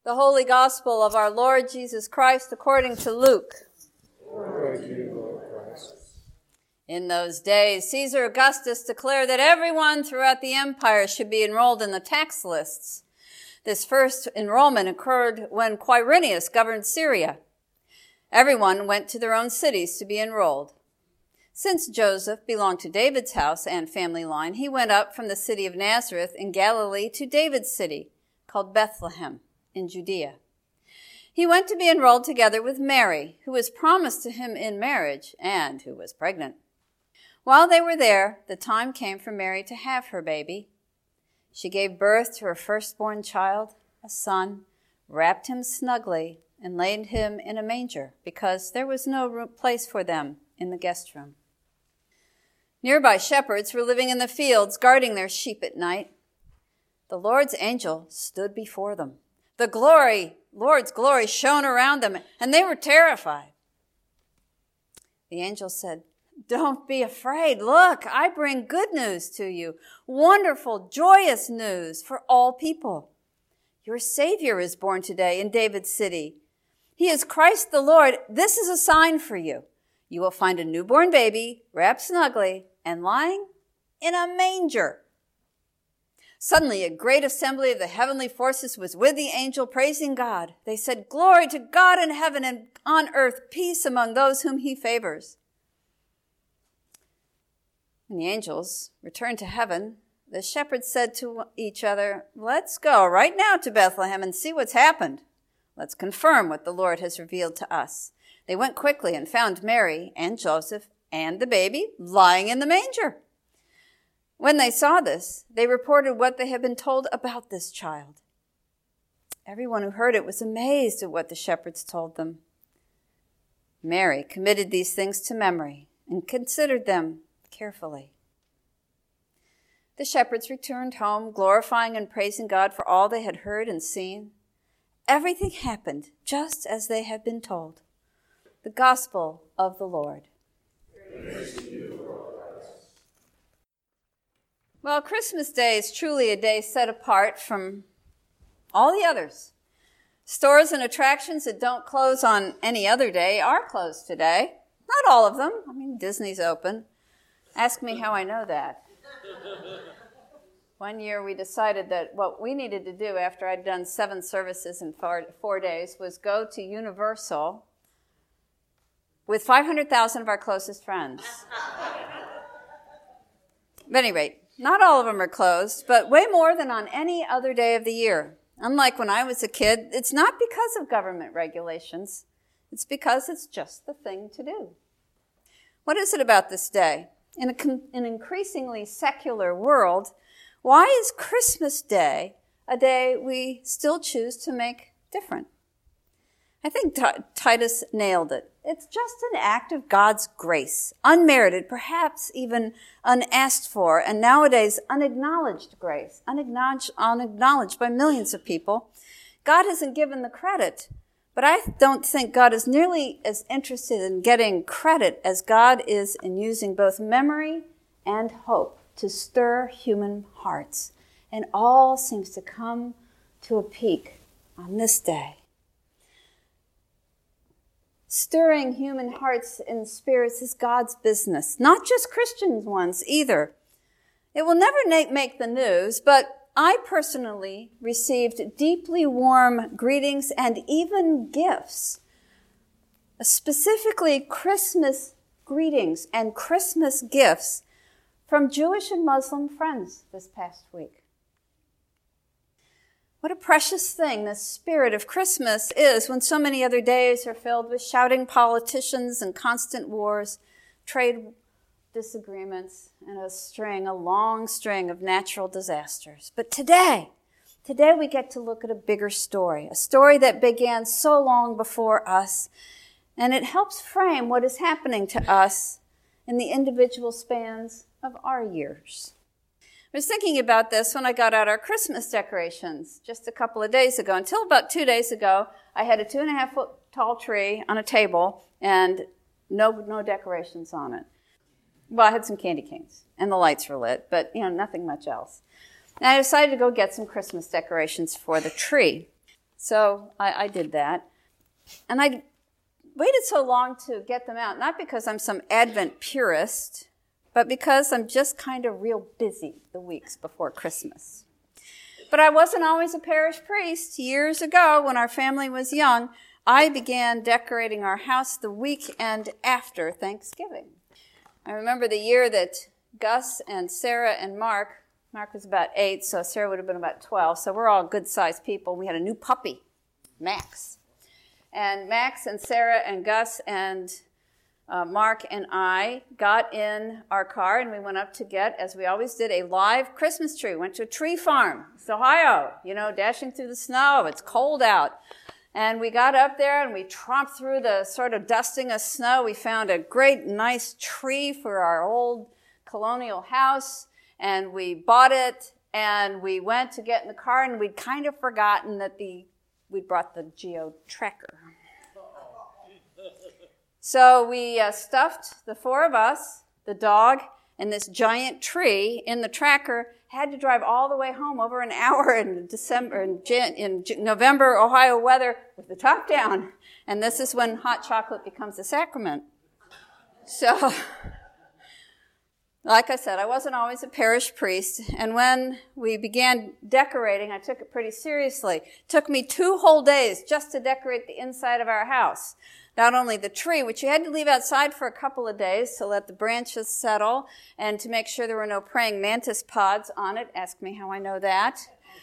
The Holy Gospel of our Lord Jesus Christ according to Luke. Glory to you, Lord Christ. In those days, Caesar Augustus declared that everyone throughout the empire should be enrolled in the tax lists. This first enrollment occurred when Quirinius governed Syria. Everyone went to their own cities to be enrolled. Since Joseph belonged to David's house and family line, he went up from the city of Nazareth in Galilee to David's city, called Bethlehem, in Judea. He went to be enrolled together with Mary, who was promised to him in marriage and who was pregnant. While they were there, the time came for Mary to have her baby. She gave birth to her firstborn child, a son, wrapped him snugly, and laid him in a manger, because there was no place for them in the guest room. Nearby shepherds were living in the fields, guarding their sheep at night. The Lord's angel stood before them. The Lord's glory shone around them, and they were terrified. The angel said, "Don't be afraid. Look, I bring good news to you, wonderful, joyous news for all people. Your Savior is born today in David's city. He is Christ the Lord. This is a sign for you. You will find a newborn baby wrapped snugly and lying in a manger." Suddenly, a great assembly of the heavenly forces was with the angel, praising God. They said, "Glory to God in heaven, and on earth peace among those whom he favors." When the angels returned to heaven, the shepherds said to each other, "Let's go right now to Bethlehem and see what's happened. Let's confirm what the Lord has revealed to us." They went quickly and found Mary and Joseph and the baby lying in the manger. When they saw this, they reported what they had been told about this child. Everyone who heard it was amazed at what the shepherds told them. Mary committed these things to memory and considered them carefully. The shepherds returned home, glorifying and praising God for all they had heard and seen. Everything happened just as they had been told. The Gospel of the Lord. Praise to you, Lord Christ. Well, Christmas Day is truly a day set apart from all the others. Stores and attractions that don't close on any other day are closed today. Not all of them. I mean, Disney's open. Ask me how I know that. One year we decided that what we needed to do after I'd done 7 services in 4 days was go to Universal with 500,000 of our closest friends. At any rate, not all of them are closed, but way more than on any other day of the year. Unlike when I was a kid, it's not because of government regulations. It's because it's just the thing to do. What is it about this day? In an increasingly secular world, why is Christmas Day a day we still choose to make different? I think Titus nailed it. It's just an act of God's grace, unmerited, perhaps even unasked for, and nowadays unacknowledged grace, unacknowledged by millions of people. God hasn't given the credit, but I don't think God is nearly as interested in getting credit as God is in using both memory and hope to stir human hearts. And all seems to come to a peak on this day. Stirring human hearts and spirits is God's business, not just Christian ones either. It will never make the news, but I personally received deeply warm greetings and even gifts, specifically Christmas greetings and Christmas gifts from Jewish and Muslim friends this past week. What a precious thing the spirit of Christmas is when so many other days are filled with shouting politicians and constant wars, trade disagreements, and a long string of natural disasters. But today we get to look at a bigger story, a story that began so long before us, and it helps frame what is happening to us in the individual spans of our years. I was thinking about this when I got out our Christmas decorations just a couple of days ago. Until about 2 days ago, I had a 2.5-foot tall tree on a table and no decorations on it. Well, I had some candy canes and the lights were lit, but nothing much else. And I decided to go get some Christmas decorations for the tree. So I did that. And I waited so long to get them out, not because I'm some Advent purist, but because I'm just kind of real busy the weeks before Christmas. But I wasn't always a parish priest. Years ago, when our family was young, I began decorating our house the weekend after Thanksgiving. I remember the year that Gus and Sarah and Mark was about 8, so Sarah would have been about 12, so we're all good-sized people. We had a new puppy, Max. And Max and Sarah and Gus and Mark and I got in our car and we went up to get, as we always did, a live Christmas tree. Went to a tree farm. It's Ohio, dashing through the snow. It's cold out. And we got up there and we tromped through the sort of dusting of snow. We found a great, nice tree for our old colonial house, and we bought it, and we went to get in the car, and we'd kind of forgotten that we'd brought the Geo Tracker. So we stuffed the 4 of us, the dog, and this giant tree in the tracker. Had to drive all the way home, over an hour in November Ohio weather with the top down. And this is when hot chocolate becomes a sacrament. So, like I said, I wasn't always a parish priest. And when we began decorating, I took it pretty seriously. It took me 2 whole days just to decorate the inside of our house. Not only the tree, which you had to leave outside for a couple of days to let the branches settle and to make sure there were no praying mantis pods on it. Ask me how I know that.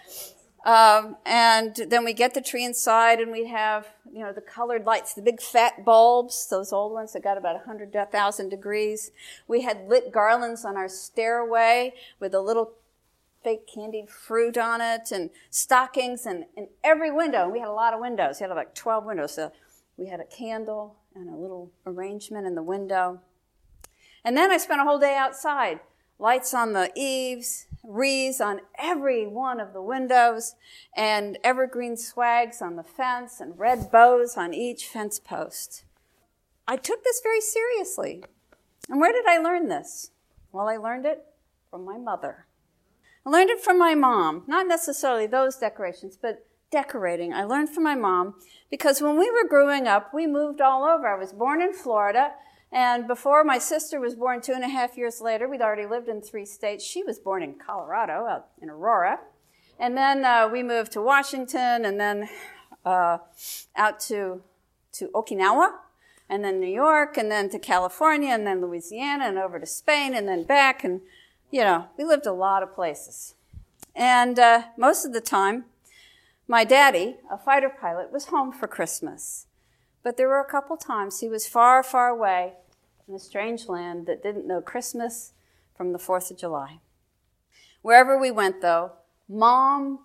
And then we get the tree inside and we have, the colored lights, the big fat bulbs, those old ones that got about 100,000 degrees. We had lit garlands on our stairway with a little fake candied fruit on it, and stockings, and in every window. We had a lot of windows. We had like 12 windows. So we had a candle and a little arrangement in the window. And then I spent a whole day outside. Lights on the eaves, wreaths on every one of the windows, and evergreen swags on the fence, and red bows on each fence post. I took this very seriously. And where did I learn this? Well, I learned it from my mother. I learned it from my mom. Not necessarily those decorations, but decorating. I learned from my mom because when we were growing up, we moved all over. I was born in Florida, and before my sister was born 2.5 years later, we'd already lived in 3 states. She was born in Colorado, out in Aurora. And then we moved to Washington, and then out to Okinawa, and then New York, and then to California, and then Louisiana, and over to Spain, and then back. And, we lived a lot of places. And most of the time, my daddy, a fighter pilot, was home for Christmas. But there were a couple times he was far, far away in a strange land that didn't know Christmas from the 4th of July. Wherever we went, though, Mom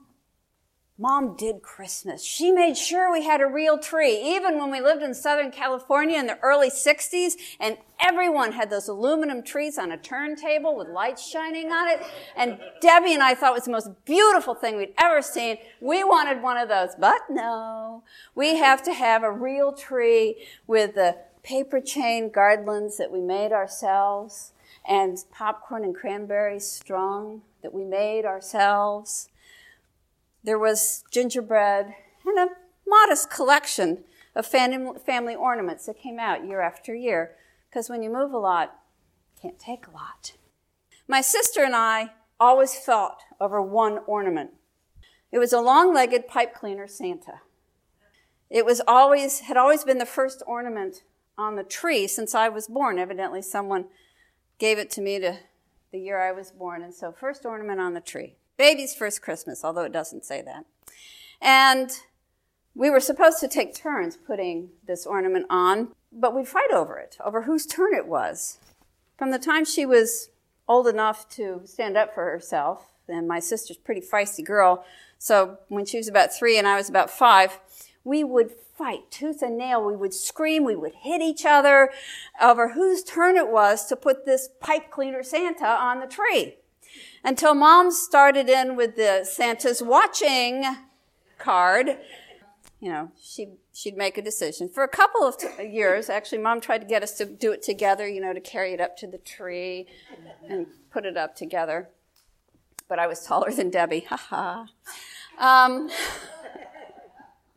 did Christmas. She made sure we had a real tree, even when we lived in Southern California in the early 60s, and everyone had those aluminum trees on a turntable with lights shining on it. And Debbie and I thought it was the most beautiful thing we'd ever seen. We wanted one of those, but no. We have to have a real tree with the paper chain garlands that we made ourselves, and popcorn and cranberries strung that we made ourselves. There was gingerbread and a modest collection of family ornaments that came out year after year, because when you move a lot, you can't take a lot. My sister and I always fought over one ornament. It was a long-legged pipe cleaner Santa. It had always been the first ornament on the tree since I was born. Evidently, someone gave it to me the year I was born, and so first ornament on the tree. Baby's first Christmas, although it doesn't say that. And we were supposed to take turns putting this ornament on, but we'd fight over it, over whose turn it was. From the time she was old enough to stand up for herself, and my sister's a pretty feisty girl, so when she was about 3 and I was about 5, we would fight tooth and nail. We would scream, we would hit each other over whose turn it was to put this pipe cleaner Santa on the tree. Until Mom started in with the Santa's watching card. She'd make a decision. For a couple of years, actually, Mom tried to get us to do it together, to carry it up to the tree and put it up together. But I was taller than Debbie. Ha ha.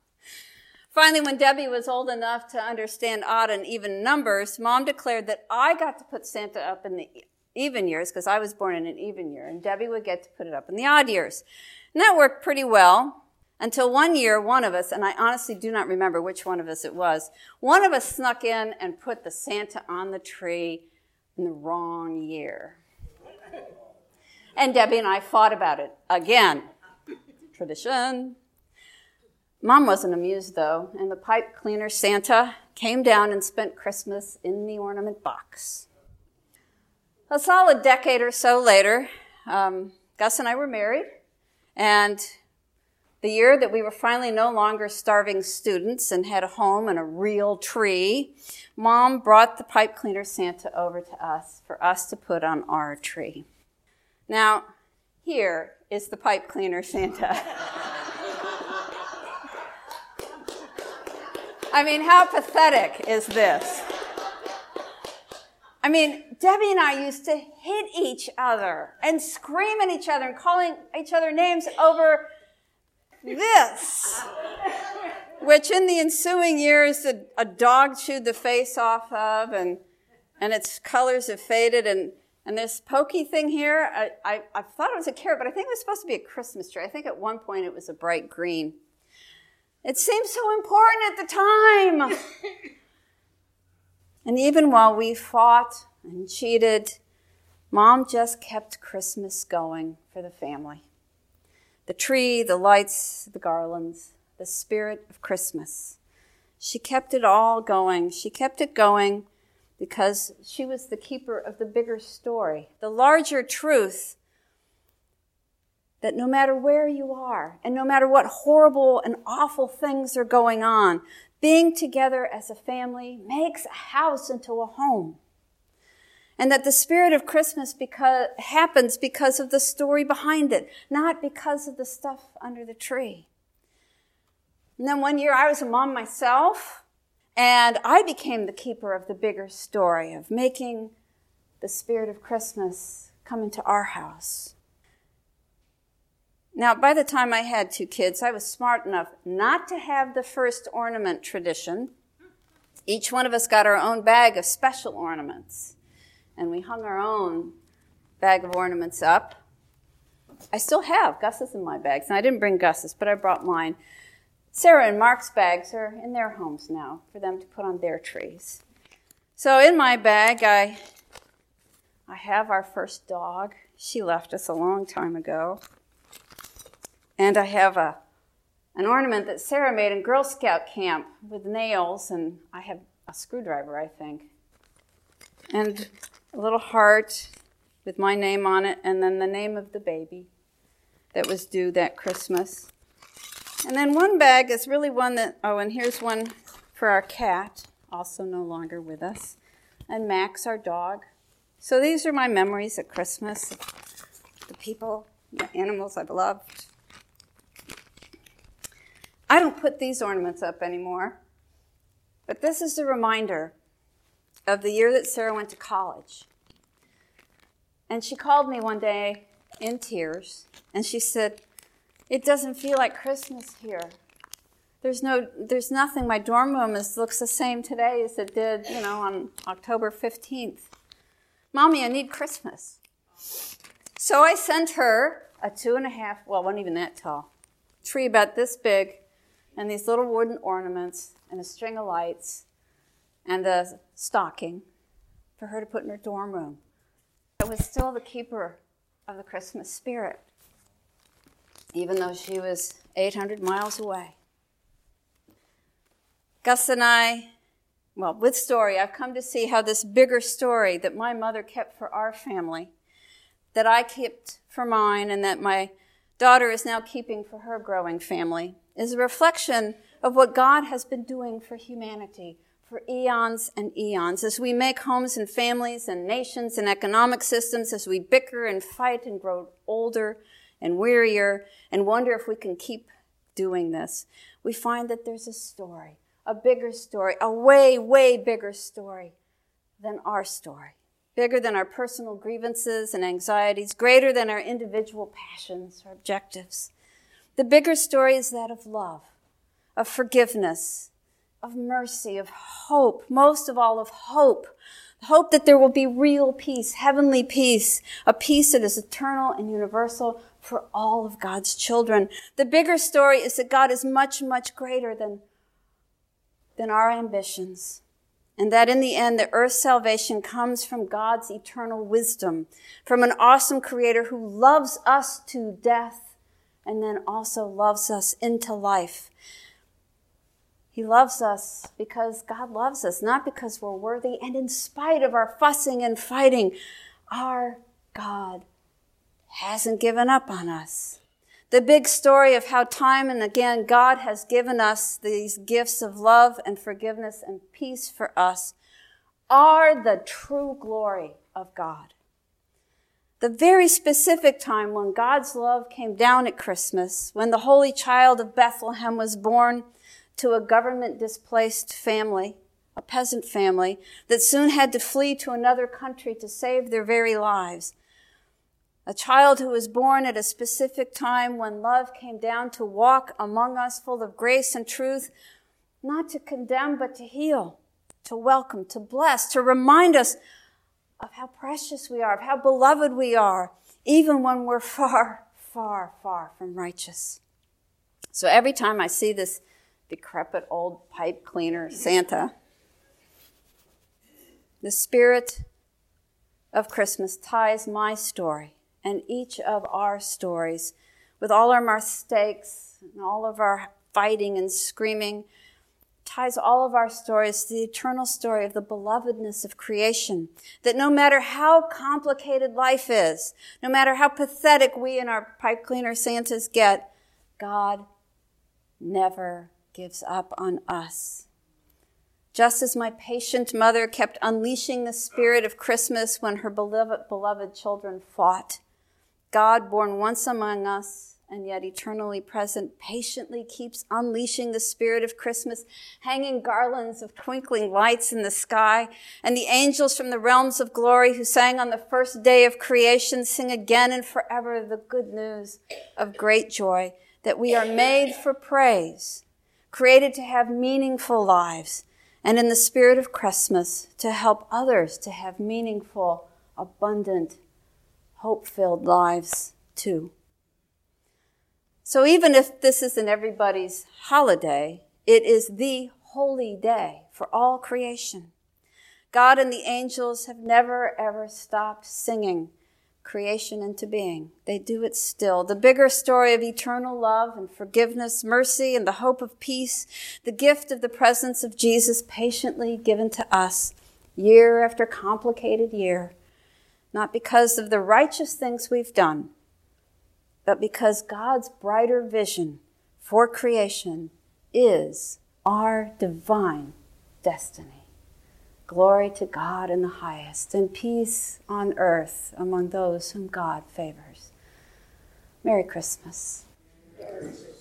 Finally, when Debbie was old enough to understand odd and even numbers, Mom declared that I got to put Santa up in the even years because I was born in an even year, and Debbie would get to put it up in the odd years. And that worked pretty well until one year, one of us, and I honestly do not remember which one of us it was, one of us snuck in and put the Santa on the tree in the wrong year. And Debbie and I fought about it again. Tradition. Mom wasn't amused, though, and the pipe cleaner Santa came down and spent Christmas in the ornament box. A solid decade or so later, Gus and I were married, and the year that we were finally no longer starving students and had a home and a real tree, Mom brought the pipe cleaner Santa over to us for us to put on our tree. Now, here is the pipe cleaner Santa. I mean, how pathetic is this? I mean, Debbie and I used to hit each other and scream at each other and calling each other names over this, which in the ensuing years a dog chewed the face off of, and its colors have faded, and this pokey thing here, I thought it was a carrot, but I think it was supposed to be a Christmas tree. I think at one point it was a bright green. It seemed so important at the time. And even while we fought and cheated, Mom just kept Christmas going for the family. The tree, the lights, the garlands, the spirit of Christmas. She kept it all going. She kept it going because she was the keeper of the bigger story, the larger truth that no matter where you are and no matter what horrible and awful things are going on, being together as a family makes a house into a home. And that the spirit of Christmas happens because of the story behind it, not because of the stuff under the tree. And then one year I was a mom myself, and I became the keeper of the bigger story of making the spirit of Christmas come into our house. Now, by the time I had 2 kids, I was smart enough not to have the first ornament tradition. Each one of us got our own bag of special ornaments, and we hung our own bag of ornaments up. I still have Gus's in my bags, and I didn't bring Gus's, but I brought mine. Sarah and Mark's bags are in their homes now for them to put on their trees. So in my bag, I have our first dog. She left us a long time ago. And I have an ornament that Sarah made in Girl Scout camp with nails, and I have a screwdriver, I think. And a little heart with my name on it, and then the name of the baby that was due that Christmas. And then one bag is really one that, and here's one for our cat, also no longer with us, and Max, our dog. So these are my memories at Christmas, the people, the animals I've loved. I don't put these ornaments up anymore, but this is a reminder of the year that Sarah went to college. And she called me one day in tears, and she said, "It doesn't feel like Christmas here. There's nothing. My dorm room looks the same today as it did, on October 15th. Mommy, I need Christmas." So I sent her a 2.5, wasn't even that tall, tree about this big, and these little wooden ornaments, and a string of lights, and a stocking for her to put in her dorm room. I was still the keeper of the Christmas spirit, even though she was 800 miles away. Gus and I, with Story, I've come to see how this bigger story that my mother kept for our family, that I kept for mine, and that my daughter is now keeping for her growing family, is a reflection of what God has been doing for humanity for eons and eons, as we make homes and families and nations and economic systems, as we bicker and fight and grow older and wearier and wonder if we can keep doing this. We find that there's a story, a bigger story, a way, way bigger story than our story, bigger than our personal grievances and anxieties, greater than our individual passions or objectives. The bigger story is that of love, of forgiveness, of mercy, of hope, most of all of hope. Hope that there will be real peace, heavenly peace, a peace that is eternal and universal for all of God's children. The bigger story is that God is much, much greater than our ambitions. And that in the end, the earth's salvation comes from God's eternal wisdom, from an awesome creator who loves us to death and then also loves us into life. He loves us because God loves us, not because we're worthy. And in spite of our fussing and fighting, our God hasn't given up on us. The big story of how time and again God has given us these gifts of love and forgiveness and peace for us are the true glory of God. The very specific time when God's love came down at Christmas, when the Holy Child of Bethlehem was born to a government-displaced family, a peasant family, that soon had to flee to another country to save their very lives. A child who was born at a specific time when love came down to walk among us full of grace and truth, not to condemn, but to heal, to welcome, to bless, to remind us of how precious we are, of how beloved we are, even when we're far, far, far from righteous. So every time I see this decrepit old pipe cleaner Santa, the spirit of Christmas ties my story and each of our stories with all our mistakes and all of our fighting and screaming, ties all of our stories to the eternal story of the belovedness of creation, that no matter how complicated life is, no matter how pathetic we and our pipe cleaner Santas get, God never gives up on us. Just as my patient mother kept unleashing the spirit of Christmas when her beloved children fought, God, born once among us and yet eternally present, patiently keeps unleashing the spirit of Christmas, hanging garlands of twinkling lights in the sky, and the angels from the realms of glory who sang on the first day of creation sing again and forever the good news of great joy, that we are made for praise, created to have meaningful lives, and in the spirit of Christmas to help others to have meaningful, abundant, hope-filled lives too. So even if this isn't everybody's holiday, it is the holy day for all creation. God and the angels have never, ever stopped singing creation into being. They do it still. The bigger story of eternal love and forgiveness, mercy, and the hope of peace, the gift of the presence of Jesus patiently given to us year after complicated year, not because of the righteous things we've done, but because God's brighter vision for creation is our divine destiny. Glory to God in the highest, and peace on earth among those whom God favors. Merry Christmas.